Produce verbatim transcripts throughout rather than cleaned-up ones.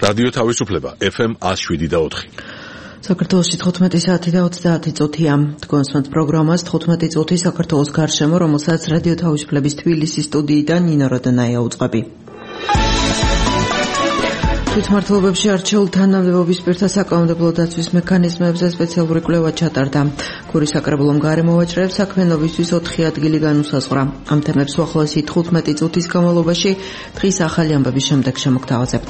რადიო თავისუფლება ეფ ემ one oh seven და four. საქართველოში თხუთმეტი საათი და ოცდაათი წუთია. თქვენს პროგრამას თხუთმეტი წუთი საქართველოს გარშემო, რომელსაც რადიო თავისუფლების თბილისის სტუდიიდან ნინო როდონაია უწყები. თვითმმართველობებში არჩეულ თანამდებობის პირთა საკანონმდებლო დაცვის მექანიზმებზე სპეციალური კვლევა ჩატარდა. გურის საკრებულომ გარემოვაჭრეებს საქმიანობისთვის ოთხი ადგილი განუსაზღვრა. ამ თემებს უახლოესი თხუთმეტი წუთის განმავლობაში დღის ახალი ამბების შემდეგ შემოგთავაზებთ.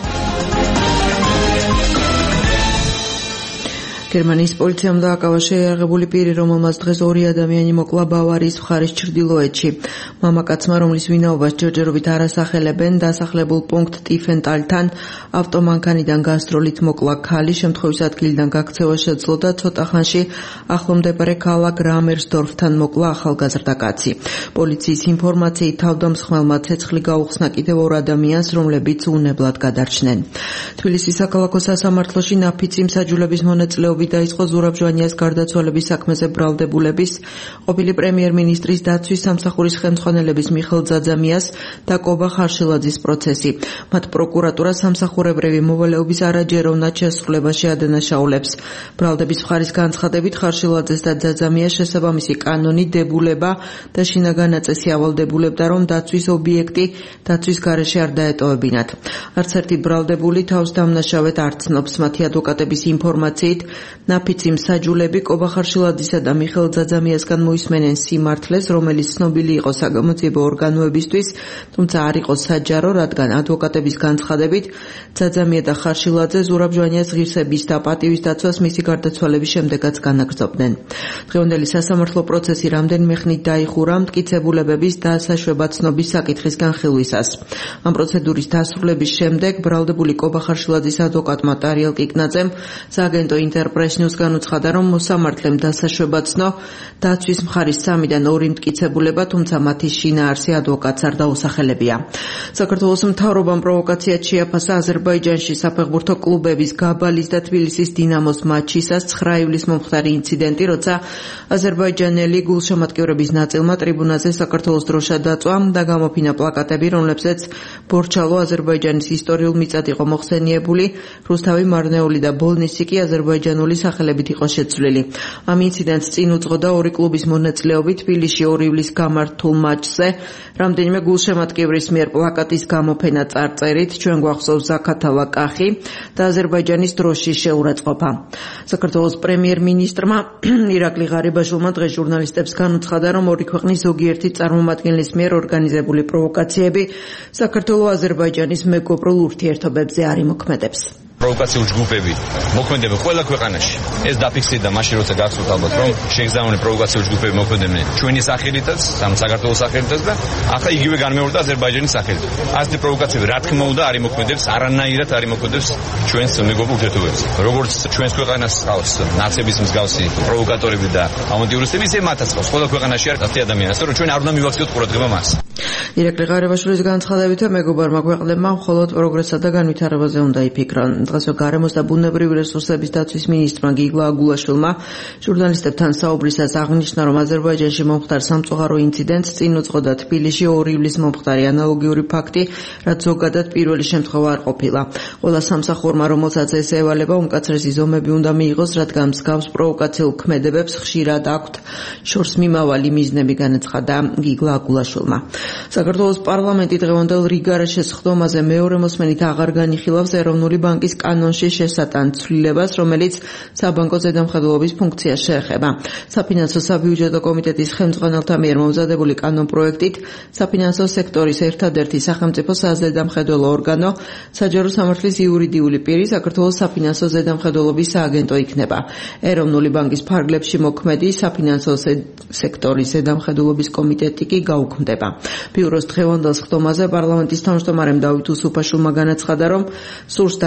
გერმანიის პოლიციამ დააკავა შეიარაღებული პირი, რომელმაც დღეს ორი ადამიანი მოკლა ბავარიის მხარის ჩრდილოეთში. მამაკაცმა, რომლის ვინაობას ჯერჯერობით არ ასახელებენ, დასახლებულ პუნქტ ტიფენტალთან ავტომანქანიდან გასტროლით მოკლა ქალი, შემთხვევის ადგილიდან გაქცევა შეძლო და ცოტა ხანში ახლომდებარე ქალაქ რამერსდორფთან მოკლა ახალგაზრდა კაცი. პოლიციის ინფორმაციით თავდამსხმელმა ცეცხლი გაუხსნა კიდევ ორ ადამიანს, რომლებიც უნებლად გადარჩნენ. თბილისის საქალაქო სასამართლოში ნაფიცი მსაჯულების მონაწილეობით დაიწყო ზურაბ ჟვანიას გარდაცვალების საქმეზე ბრალდებულების, ყოფილი პრემიერ-მინისტრის დაცვის სამსახურის ხელმძღვანელების მიხეილ ძაძამიას და კობა ხარშილაძის პროცესი. მათ პროკურატურა სამსახურებრივი მოვალეობის არაჯეროვნად შესრულებაში ადანაშაულებს. ბრალდების მხარის განცხადებით ხარშილაძეს და ძაძამიას შესაბამისი კანონი დებულება და შინაგან ნაწესი ავალდებულებდა, რომ დაცვის ობიექტი დაცვის გარეშე არ დაეტოვებინათ. არც ერთი ბრალდებული თავს დამნაშავედ არ ცნობს. მათი ადვოკატების ინფორმაციით ნაფიცი მსაჯულები კობა ხარშილაძისა და მიხეილ ძაძამიასგან მოისმენენ სიმართლეს, რომელიც ცნობილი იყო საგამოძიებო ორგანოებისთვის, თუმცა არ იყო საჯარო, რადგან ადვოკატების განცხადებით ძაძამია და ხარშილაძე ზურაბ ჟვანიას ღირსების და პატივის დაცვას მისი გარდაცვალების შემდეგაც განაგრძობდნენ. დღევანდელი სასამართლო პროცესი რამდენიმე ხნით დაიხურა მტკიცებულებების და საშუალება ცნობის საკითხის განხილვისას. ამ პროცედურის დასრულების შემდეგ ბრალდებული კობა ხარშილაძის ადვოკატმა ტარიელ კიკნაძემ სააგენტო ინტერპრესნიუს განუცხადა, რომ მოსამართლემ დასაშვება ცნო დაცვის მხარის სამიდან ორი მტკიცებულება, თუმცა მათი შინაარსი ადვოკატს არ დაუსახელებია. საქართველოს მთავრობამ პროვოკაციად შეაფასა აზერბაიჯანში საფეხბურთო კლუბების გაბალის და თბილისის დინამოს მატჩისას ცხრა ივლისს მომხდარი ინციდენტი, როცა აზერბაიჯანელი გულშემატკივრების ნაწილმა ტრიბუნაზე საქართველოს დროშა დაწვა და გამოფინა პლაკატები, რომლებზეც ბორჩალო აზერბაიჯანის ისტორიულ მიწად იყო მოხსენიებული, რუსთავი, მარნეული და ბოლნისი კი აზერბაიჯანული სახელებით იყო შეცვლილი. ამ ინციდენტს წინ უძღოდა ორი კლუბის მონაწილეობით თბილისში ორი ივლისს გამართულ მატჩზე რამდენიმე გულშემატკივრის მიერ პლაკატის გამოფენა წარწერით ჩვენ გვახსოვს ზაქათალა კახი და აზერბაიჯანის დროშის შეურაცხყოფა. საქართველოს პრემიერ-მინისტრმა ირაკლი ღარიბაშვილმა დღეს ჟურნალისტებს განუცხადა, რომ ორი ქვეყნის ზოგიერთი წარმომადგენლის მიერ ორგანიზებული პროვოკაციები საქართველო-აზერბაიჯანის მეგობრულ ურთიერთობებზე არ იმოქმედებს. პროვოკაციული ჯგუფები მოქმედებენ ყველა ქვეყანაში. ეს დაფიქსირდა მაშინ, როცა გახსოვთ ალბათ, რომ შეგზავნე პროვოკაციული ჯგუფები მოქმედებენ ჩვენი სახელითაც, საქართველოს სახელითაც და ახლა იგივე განმეორდა აზერბაიჯანის სახელით. ასეთი პროვოკაციები რა თქმა უნდა არ იმოქმედებს, არანაირად არ იმოქმედებს ჩვენს მეგობრულ ურთიერთობებზე. როგორც ჩვენს ქვეყანას ყავს ნაცების მსგავსი პროვოკატორები და ავანტიურისტები, ისე მათაც ყავს ყველა ქვეყანაში არის ასეთი ადამიანები, რომ ჩვენ არ უნდა მივაქციოთ ყურადღება მას. ირაკლი ღარიბაშვილის განცხადებით მეგობარმა ქვეყნებმა მხოლოდ პროგრესსა და განვითარებაზე უნდა იფიქრონ. დღეს გარემოს და ბუნებრივი რესურსების დაცვის მინისტრმა გიგლა აგულაშვილმა ჟურნალისტებთან საუბრისას აღნიშნა, რომ აზერბაიჯანში მომხდარ სამწუხარო ინციდენტს წინ უძღოდა თბილისში ორი ივლისს მომხდარი ანალოგიური ფაქტი, რაც ზოგადად პირველი შემთხვევა არ ყოფილა. ყველა სამსახურმა, რომელსაც ეს ევალება, უმკაცრესი ზომები უნდა მიიღოს, რადგან მსგავს პროვოკაციულ ქმედებებს ხშირად აქვთ შორს მიმავალი მიზნები, განაცხადა გიგლა აგულაშვილმა. საქართველოს პარლამენტი დღევანდელ რიგარაშეს ხდომაზე მეორე მოსმენით აღარ განიხილავს ეროვნული ბანკის კანონში შესატან ცვლილებას, რომელიც საბანკო ზედამხედველობის ფუნქციას შეეხება. საფინანსო საბიუჯეტო კომიტეტის ხელმძღვანელთა მიერ მომზადებული კანონ პროექტით საფინანსო სექტორის ერთადერთი სახელმწიფო საზედამხედველო ორგანო საჯარო სამართლის იურიდიული პირი საქართველოს საფინანსო ზედამხედველობის სააგენტო იქნება. ეროვნული ბანკის ფარგლებში მოქმედი საფინანსო სექტორის ზედამხედველობის კომიტეტი კი გაუქმდება. ბიუროს დღევანდელ ხდომაზე პარლამენტის თავმჯდომარემ დავით უსუფაშვილმა განაცხადა, რომ სურს დაამშვიდოს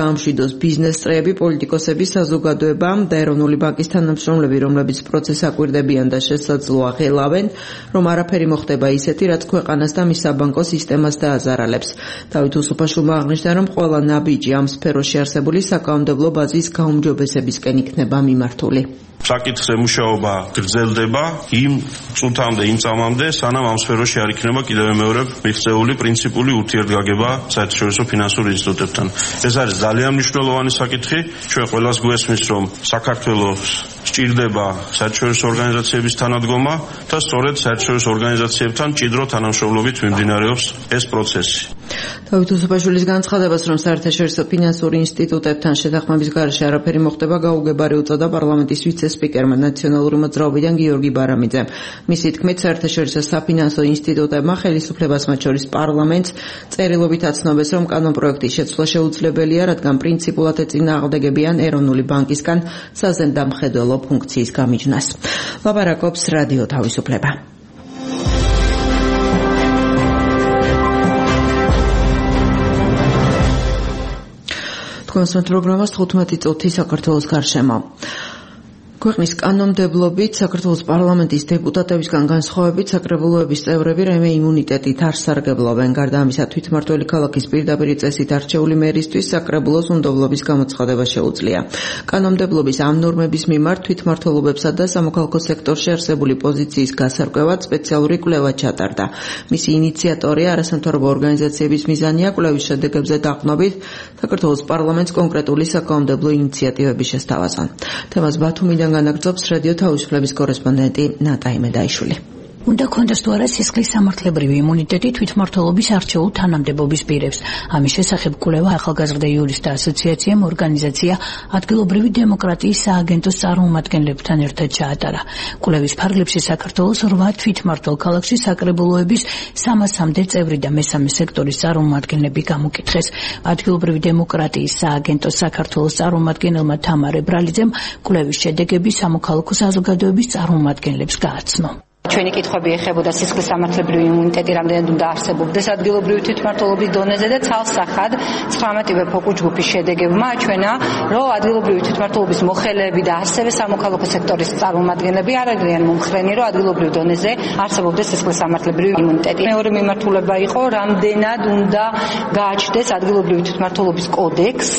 გაიწვიოს ბიზნეს წრეები, პოლიტიკოსები, საზოგადოება და ეროვნული ბანკის თანამშრომლები, რომლებიც პროცესს აკვირდებიან და შესაძლოა ღელავენ, რომ არაფერი მოხდება ისეთი, რაც ქვეყანას და მის საბანკო სისტემას დააზარალებს. დავით უსუფაშვილმა აღნიშნა, რომ ყველა ნაბიჯი ამ სფეროში არსებული საკანონმდებლო ბაზის გაუმჯობესებისკენ იქნება მიმართული. საკითხზე მუშაობა გრძელდება იმ წუთამდე, იმ წამამდე, სანამ ამ სფეროში არ იქნება კიდევ მეორე მიღწეული პრინციპული ურთიერთგაგება საერთაშორისო ფინანსურ ინსტიტუტებთან. ეს არის ძალიან მნიშვნელოვანი საკითხი. ჩვენ ყველას გვესმის, რომ საქართველოს სჭირდება საერთაშორისო ორგანიზაციების თანადგომა და სწორედ საერთაშორისო ორგანიზაციებთან მჭიდრო თანამშრომლობით მიმდინარეობს ეს პროცესი. დავით უსუფაშვილის განცხადებას, რომ საერთაშორისო ფინანსური ინსტიტუტებთან შეთანხმების გარეშე არაფერი მოხდება, გაუგებარი უწოდა პარლამენტის ვიცე-სპიკერმა ნაციონალური მოძრაობიდან გიორგი ბარამიძემ. მისი თქმით, საერთაშორისო საფინანსო ინსტიტუტებმა ხელისუფლებას, მათ შორის პარლამენტს, წერილობით აცნობეს, რომ კანონპროექტის შეცვლა შეუძლებელია, რადგან პრინციპულად ეწინააღმდეგებიან ეროვნული ბანკისგან საზემდამხედველო ფუნქციის გამიჯნას. ლაპარაკობს რადიო თავისუფლება. კონსულტ პროგრამას თხუთმეტი წუთი საქართველოს გარშემო. ქვეყნის კანონმდებლობით საქართველოს პარლამენტის დეპუტატებისგან განსხვავებით საკრებულოების წევრები რემე იმუნიტეტით არ სარგებლობენ. გარდა ამისა, თვითმმართველი ქალაქის პირდაპირ წესით არჩეული მერისთვის საკრებულოს უნდობლობის გამოცხადება შეუძლია. კანონმდებლობის ამ ნორმების მიმართ თვითმმართველობებსა და სამოქალაქო სექტორში არსებული პოზიციის გასარკვევად სპეციალური კვლევა ჩატარდა. მისი ინიციატორია არასამთავრობო ორგანიზაციების მიზანია კვლევის შედეგებზე დაყრდნობით საქართველოს პარლამენტს კონკრეტული საკანონმდებლო ინიციატივები შესთავაზონ. თემას ბათუმიდან განაგრძობს რადიო თავისუფლების კორესპონდენტი ნატა იმედაიშვილი. უნდა კონდეს თუ არა სისხლის სამართლებრივი იმუნიტეტი თვითმმართველობის არჩეულ თანამდებობის პირებს. ამის შესახებ კვლევა ახალგაზრდა იურისტთა ასოციაციამ ორგანიზაცია ადგილობრივი დემოკრატიის სააგენტოს წარმომადგენლებთან ერთად ჩაატარა. კვლევის ფარგლებში საქართველოს რვა თვითმმართველ ქალაქში საკრებულოების სამასამდე წევრი და მესამე სექტორის წარმომადგენლები გამოკითხეს. ადგილობრივი დემოკრატიის სააგენტოს საქართველოს წარმომადგენელმა თამარ ებრალიძემ კვლევის შედეგები სამოქალაქო საზოგადოების წარმომადგენლებს გააცნო. ჩვენი კითხვები ეხებოდა სისხლის სამართლებრივი იმუნიტეტი რამდენად უნდა არსებობდეს ადგილობრივი თვითმმართველობის დონეზე და ცალსახად ცხრამეტივე ფოკუს ჯგუფის შედეგებმა აჩვენა, რომ ადგილობრივი თვითმმართველობის მოხელეები და ასევე სამოქალაქო სექტორის წარმომადგენლები არ არიან მომხრენი, რომ ადგილობრივ დონეზე არსებობდეს სისხლის სამართლებრივი იმუნიტეტი. მეორე მიმართულება იყო, რამდენად უნდა გააჩნდეს ადგილობრივი თვითმმართველობის კოდექს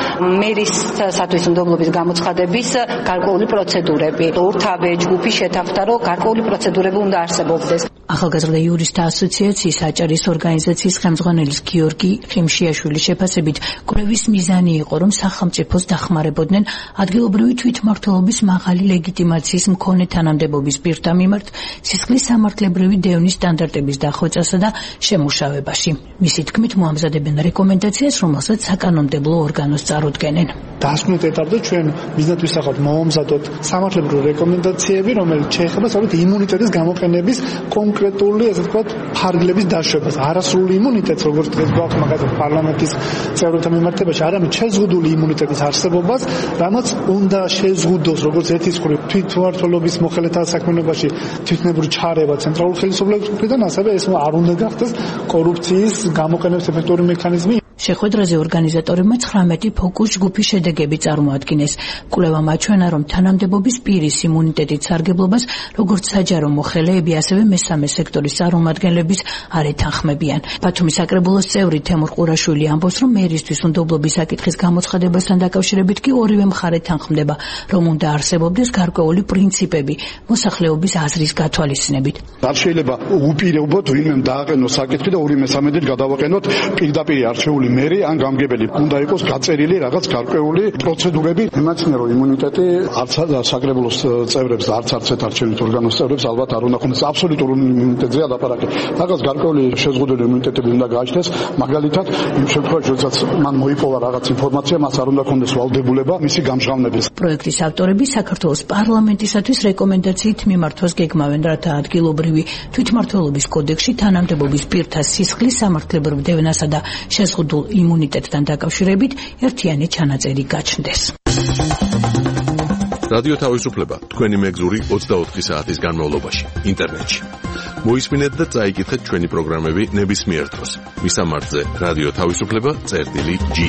მერისათვის უნდობლობის გამოცხადების გარკვეული პროცედურები. ორთავე ჯგუფი შეთანხმდა, რომ გარკვეული პროცედურები უნდა არსებობდეს. ახალგაზრდა იურისტთა ასოციაციის აჭარის ორგანიზაციის ხელმძღვანელის გიორგი ხიმშიაშვილის შეფასებით კვლევის მიზანი იყო, რომ სახელმწიფოს დახმარებოდნენ ადგილობრივი თვითმმართველობის მაღალი ლეგიტიმაციის მქონე თანამდებობის პირთა მიმართ სისხლის სამართლებრივი დევნის სტანდარტების დახვეწასა და შემუშავებაში. მისი თქმით, მოამზადებენ რეკომენდაციას, რომელსაც საკანონმდებლო ორგანოს წარუდგენენ. დასკვნით ეტაპზე ჩვენ მიზნად ვისახავთ მომზადოთ სამართლებრივი რეკომენდაციები, რომელიც შეეხება სწორედ იმუნიტეტის გამოყენების კონკრეტული, ესე ვთქვათ, ფარგლების დაშვებას. არასრული იმუნიტეტს, როგორც დღეს გვაქვს მაგალითად პარლამენტის წევრთა მიმართებაში, არამედ შეზღუდული იმუნიტეტის არსებობას, რამაც უნდა შეზღუდოს, როგორც ერთის მხრივ თვითმმართველობის მოხელეთა საქმიანობაში თვითნებური ჩარევა ცენტრალურ ხელისუფლების მხრიდან, ასევე ეს არ უნდა გახდეს კორუფციის გამოყენების ეფექტური მექანიზმი. შეხვედრაზე ორგანიზატორებმა ცხრამეტი ფოკუს ჯგუფის შედეგები წარმოადგინეს. კვლევამ აჩვენა, რომ თანამდებობის პირის იმუნიტეტით სარგებლობას როგორც საჯარო მოხელეები, ასევე მესამე სექტორის წარმომადგენლების არ ეთანხმებიან. ბათუმის საკრებულოს წევრი თემურ ყურაშვილი ამბობს, რომ მერისთვის უნდობლობის საკითხის გამოცხადებასთან დაკავშირებით კი ორივე მხარე თანხმდება, რომ უნდა არსებობდეს გარკვეული პრინციპები მოსახლეობის აზრის გათვალისწინებით. არ შეიძლება უპირობოდ ვინმე დააყენოს საკითხი და ორი მესამედით გადავაყენოთ პირდაპირ არჩეული მერი ან გამგებელი. უნდა იყოს გაწერილი რაღაც გარკვეული პროცედურები. იმაჩნია, რომ იმუნიტეტი არც საკრებულოს წევრებს და არც არცეთ არჩევნით ორგანოს წევრებს ალბათ არ უნდა ქონდეს აბსოლუტურ იმუნიტეტზეა დაფარაკი. რაღაც გარკვეული შეზღუდული იმუნიტეტები უნდა გააჩნდეს. მაგალითად, იმ შემთხვევაში, როდესაც მან მოიპოვა რაღაც ინფორმაცია, მას არ უნდა ქონდეს ვალდებულება მისი გამჟღავნების. პროექტის ავტორები საქართველოს პარლამენტისათვის რეკომენდაციით მიმართვას გეგმავენ, რათა ადგილობრივი თვითმმართველობის კოდექსში თანამდებობის პირთა სისხლის სამართლებრივ დევნასა და შეზღუდულ იმუნიტეტთან დაკავშირებით ერთიანი ჩანაწერი გაჩნდეს. რადიო თავისუფლება თქვენი მეგზური ოცდაოთხი საათის განმავლობაში ინტერნეტში. მოისმინეთ და წაიკითხეთ ჩვენი პროგრამები ნებისმიერ დროს. მისამართზე რადიო თავისუფლება წერტილი ჯი.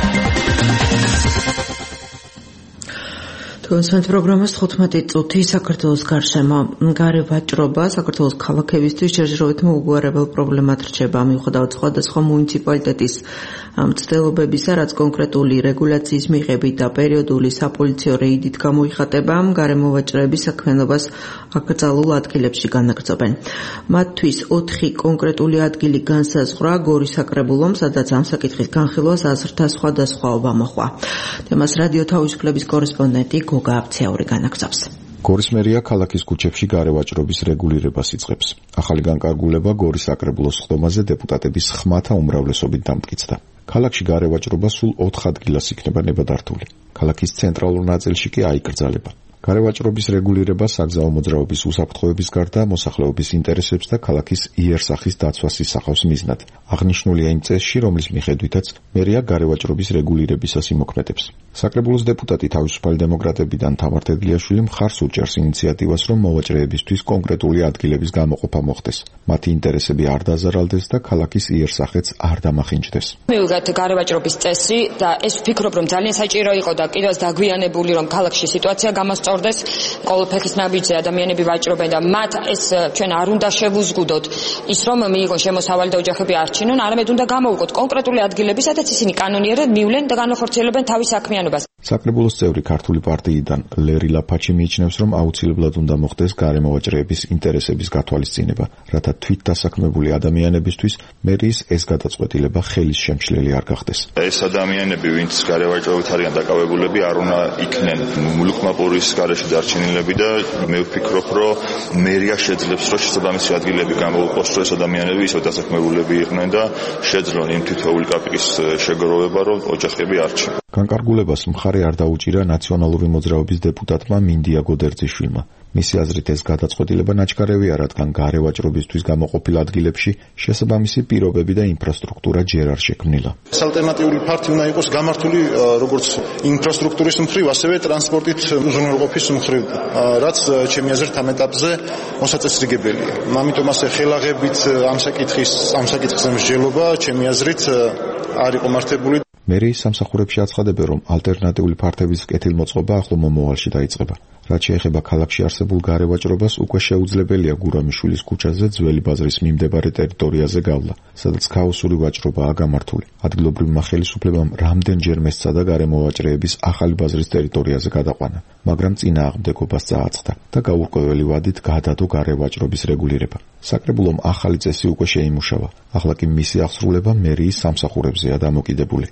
კონსერტ პროგრამას თხუთმეტი წუთი საქართველოს გარშემო გარე ვაჭრობა საქართველოს ქალაქებისთვის ჯერჯერობით მოუგვარებელ პრობლემად რჩება მიუხედავად სხვადასხვა მუნიციპალიტეტის მცდელობებისა, რაც კონკრეტული რეგულაციის მიღებით და პერიოდული საპოლიციო რეიდით გამოიხატება, გარემოვაჭრეების საქმიანობას აკრძალულ ადგილებში განაგრძობენ. მათთვის ოთხი კონკრეტული ადგილი განსაზღვრა გორის საკრებულომ, სადაც ამ საკითხის განხილვას აზრთა სხვადასხვაობა მოჰყვა. თემას რადიო თავისუფლების კორესპონდენტი გოგა აბცეური განაგრძობს. გორის მერია ქალაქის ქუჩებში გარევაჭრობის რეგულირებას იწყებს. ახალი განკარგულება გორის საკრებულოს ხდომაზე დეპუტატების ხმათა უმრავლესობით დამტკიცდა. ქალაქში გარევაჭრობა სულ ოთხ ადგილას იქნება ნებადართული. ქალაქის ცენტრალურ ნაწილში კი აიკრძალება. გარევაჭრობის რეგულირება საგზაო მოძრაობის უსაფრთხოების გარდა მოსახლეობის ინტერესებს და ქალაქის იერსახის დაცვას ისახავს მიზნად. აღნიშნულია იმ წესში, რომლის მიხედვითაც მერია გარევაჭრობის რეგულირებისას იმოქმედებს. საკრებულოს დეპუტატი თავისუფალი დემოკრატებიდან თამარ თედლიაშვილი მხარს უჭერს ინიციატივას, რომ მოვაჭრეებისთვის კონკრეტული ადგილების გამოყოფა მოხდეს. მათი ინტერესები არ დაზარალდეს და ქალაქის იერსახეც არ დამახინჯდეს. მივიღეთ გარევაჭრობის წესი და ეს ვფიქრობ, რომ ძალიან საჭირო იყო და კიდევ დაგვიანებული, რომ ქალაქში სიტუაცია გამოსწორდეს. ყოველფეხის ნაბიჯზე ადამიანები ვაჭრობენ და მათ ეს ჩვენ არ უნდა შევუზღუდოთ ის, რომ მიიღონ შემოსავალი და ოჯახები არჩინონ, არამედ უნდა გამოვიყოთ კონკრეტული ადგილები, სადაც ისინი კანონიერად მივლენ და განახორციელებენ თავის საქმიანობას. საკრებულოს წევრი ქართული პარტიიდან ლერი ლაფაჩი მიიჩნევს, რომ აუცილებლად უნდა მოხდეს გარემოვაჭრეების ინტერესების გათვალისწინება, რათა თვით დასაქმებული ადამიანებისთვის მერიის ეს გადაწყვეტილება ხელის შემშლელი არ გახდეს. ეს ადამიანები, ვინც გარევაჭრობით არიან დაკავებულები, არ უნდა იქნენ მულუხმაპურის გარეშე დარჩენილები და მე ვფიქრობ, რომ მერია შეძლებს, რომ შესაბამისი ადგილები გამოუყოს, რომ ეს ადამიანები ისევ დასაქმებულები იყვნენ და შეძლონ იმ თითოეული კაპიკის შეგროვება, რომ ოჯახები არჩინონ. განკარგულებას მხარე არ დაუჭირა ნაციონალური მოძრაობის დეპუტატმა მინდია გოდერძიშვილმა. მისი აზრით ეს გადაწყვეტილება ნაჩქარევია, რადგან გარევაჭრობისთვის გამოყოფილ ადგილებში შესაბამისი პირობები და ინფრასტრუქტურა ჯერ არ შექმნილა. ალტერნატიული ფართი უნდა იყოს გამართული როგორც ინფრასტრუქტურის მხრივ, ასევე ტრანსპორტით უზრუნველყოფის მხრივ, რაც ჩემი აზრით ამ ეტაპზე მოსაწესრიგებელია. ამიტომ ასე ხელაღებით ამ საკითხის ამ საკითხის მსჯელობა ჩემი აზრით არ იყო მართებული. მერიის სამსახურებში აცხადებენ, რომ ალტერნატიული ფართების კეთილმოწყობა ახლო მომავალში დაიწყება. რაც შეეხება ქალაქში არსებულ გარევაჭრობას, უკვე შეუძლებელია გურამიშვილის ქუჩაზე ძველი ბაზრის მიმდებარე ტერიტორიაზე გავლა, სადაც ქაოსური ვაჭრობაა გამართული. ადგილობრივმა ხელისუფლებამ რამდენჯერ მესცადა გარემოვაჭრეების ახალი ბაზრის ტერიტორიაზე გადაყვანა, მაგრამ წინააღმდეგობას წააწყდა და გაურკვეველი ვადით გადადო გარევაჭრობის რეგულირება. საკრებულომ ახალი წესი უკვე შეიმუშავა. ახლა კი მისი აღსრულება მერიის სამსახურებზეა დამოკიდებული.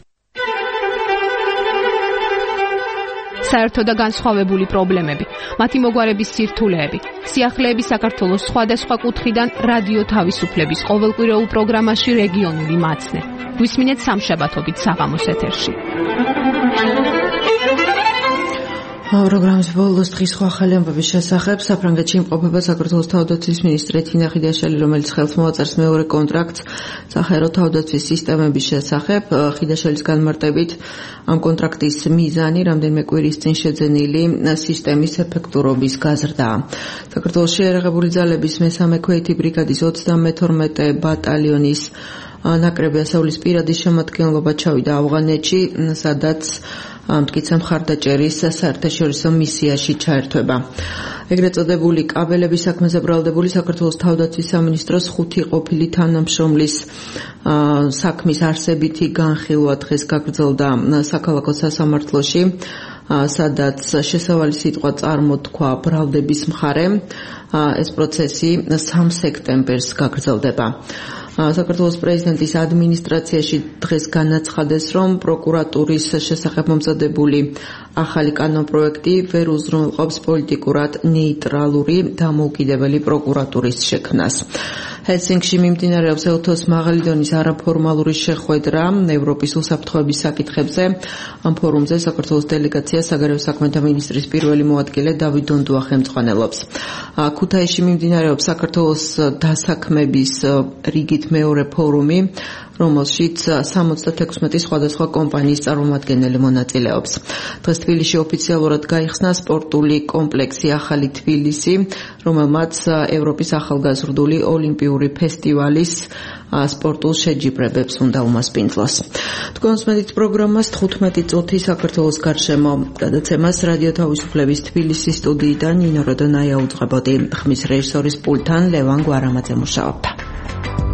საერთო და განსხვავებული პრობლემები, მათი მოგვარების სირთულეები, სიახლეები საქართველოს სხვადასხვა კუთხიდან რადიო თავისუფლების ყოველკვირეულ პროგრამაში რეგიონული მაცნე. გვისმინეთ სამშაბათობით საღამოს ეთერში. პროგრამის ბოლოს დღის სხვა ახალი ამბების შესახებ საფრანგეთში იმყოფება საქართველოს თავდაცვის მინისტრი თინა ხიდაშელი, რომელიც ხელს მოაწერს მეორე კონტრაქტს საჰაერო თავდაცვის სისტემების შესახებ. ხიდაშელის განმარტებით ამ კონტრაქტის მიზანი რამდენიმე კვირის წინ შეძენილი სისტემის ეფექტურობის გაზრდაა. საქართველოს შეიარაღებული ძალების მესამე ქვეითი ბრიგადის ოცდამეთორმეტე ბატალიონის ნაკრები ასეულის პირადის შემადგენლობა ჩავიდა ავღანეთში, სადაც მტკიცე მხარდაჭერის საერთაშორისო მისიაში ჩაერთვება. ეგრეთ წოდებული კაბელების საქმეზე ბრალდებული საქართველოს თავდაცვის სამინისტროს ხუთი ყოფილი თანამშრომლის საქმის არსებითი განხილვა დღეს გაგრძელდა საქალაქო სასამართლოში, სადაც შესავალი სიტყვა წარმოთქვა ბრალდების მხარემ. ეს პროცესი სამ სექტემბერს გაგრძელდება. საქართველოს პრეზიდენტის ადმინისტრაციაში დღეს განაცხადეს, რომ პროკურატურის შესახებ მომზადებული ახალი კანონპროექტი ვერ უზრუნველყოფს პოლიტიკურად ნეიტრალური დამოუკიდებელი პროკურატურის შექმნას. ჰელსინკში მიმდინარეობს ელთოს მაღალი დონის არაფორმალური შეხვედრა ევროპის უსაფრთხოების საკითხებზე. ამ ფორუმზე საქართველოს დელეგაცია საგარეო საქმეთა მინისტრის პირველი მოადგილე დავით დონდუა ხელმძღვანელობს. ქუთაისში მიმდინარეობს საქართველოს დასაქმების რიგით მეორე ფორუმი, რომელშიც სამოცდათექვსმეტი სხვადასხვა კომპანიის წარმომადგენელი მონაწილეობს. დღეს თბილისში ოფიციალურად გაიხსნა სპორტული კომპლექსი ახალი თბილისი, რომელმაც ევროპის ახალგაზრდული ოლიმპიური ფესტივალის სპორტულ შეჯიბრებებს უნდა უმასპინძლოს. თქვენსმენით პროგრამას თხუთმეტი წუთი საქართველოს გარშემო გადაცემას რადიო თავისუფლების თბილისის სტუდიიდან ნინო როდონაია უძღვებოდი. ხმის რეჟისორის პულტთან ლევან გვარამაძე მუშაობდა.